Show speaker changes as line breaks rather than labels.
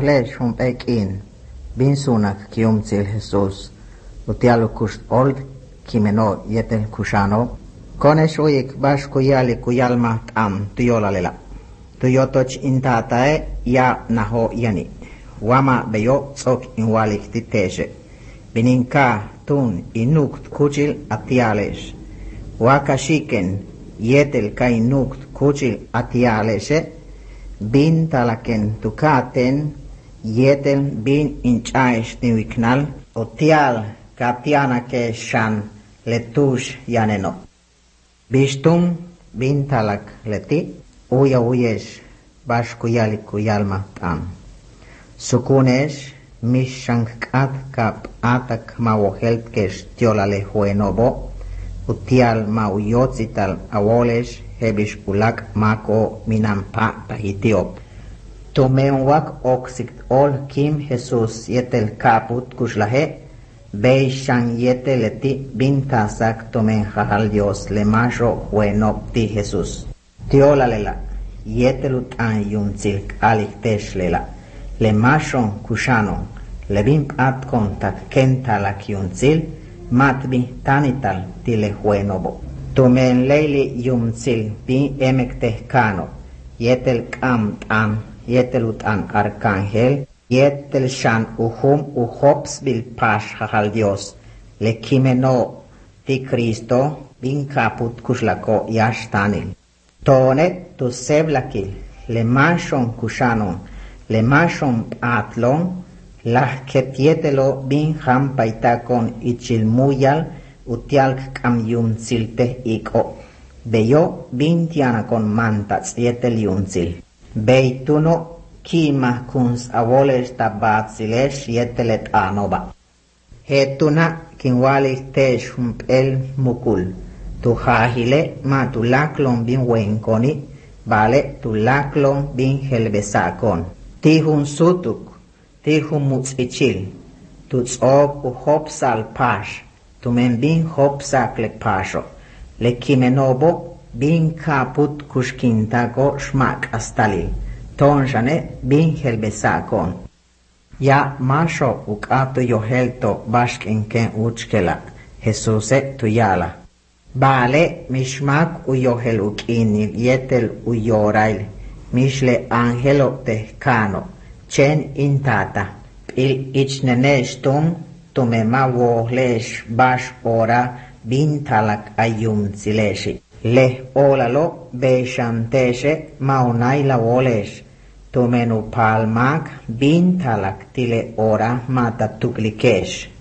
wohlesh pekin bin sunak kiumzil Jesus utialo kust old kimeno yetel kushano konesh uyik bash kuyali kuyalma tam tuyolalela tuyotoch intatae ya naho yani wama beyo tsok inwalik titeshe bininka tun inukt kuchil atialesh wakashiken yetel ka inukt kuchil atialeshe bin talaken tukaten yetel bin inchaish niwiknal otial katiana ke shan letush yaneno bishtum bin talak leti uya uyesh bash kuyali kuyalma tam sukunesh mishankkat kap atak mawohelt kesh tiolale huenobo utial mauyotsital awolesh hebish ulak mako minampa tahitiop tumenwak oxikt ol kim Jesus yetel kaput kushlahe beishan yeteleti bintasak tomen jahal Dios le masho huenopti Jesus tiolalela yetelut an yuntzilk alikteshlela le mashon kushanon le bimp at kontak kentalak yuntzil matbi tanital tile huenobo tumen leili yuntzil bin emektehkano yetel kam tan yetelut an arcángel yetel shan uhops bil pash jahal Dios le kimeno ti Cristo bin kaput kushlako yashtanil tonet tu seblakil le mashon kushanon le mashon atlon lah ketietelo bin ham paitakon ichilmuyal utialk kam yunzilte iko beyo bin tianakon mantats yetel yunzil beituno kima kuns avoles tabatsilesh yetelet anoba hetuna kinwali tesh el mukul tu hahile ma tu laklon bin wenkoni vale tu laklon bin helbesakon tihun sutuk tihun mutsichil tu tsob u hopsal pash tu men bin hopsak le pasho le kimenobo bin kaput kushkintako shmak astalil tonjane bin helbesakon ya masho ukato yohelto bashkenken uchkela Jesuse tuyala Vale mishmak uyohel ukini yetel uyorail mishle angelo tehkano chen intata il ichnenestum tumema wohlesh bash ora bintalak ayum zileshi le olalo beshanteshe maunaila wolesh tumenu palmak bintalak tile ora mata tuklikesh